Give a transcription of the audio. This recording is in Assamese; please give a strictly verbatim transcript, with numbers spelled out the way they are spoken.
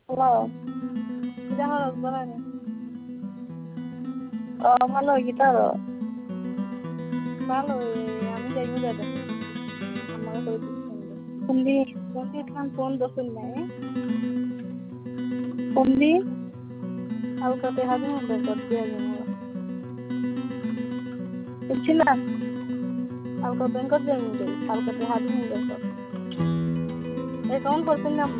Hello. Kita harus berani. Oh, malo gitaro. Kalau আমি যাই মুদা দে আমার কই দিছেন Kundi, কোনটি থান ফোন দছুন নাই kundi, কালকাতে হাবি না বেকত দিয়া যাবো kuchina. কালকা ব্যাংকত যাই মুদে কালকাতে হাবি না বেকত অ্যাকাউন্ট করছেন না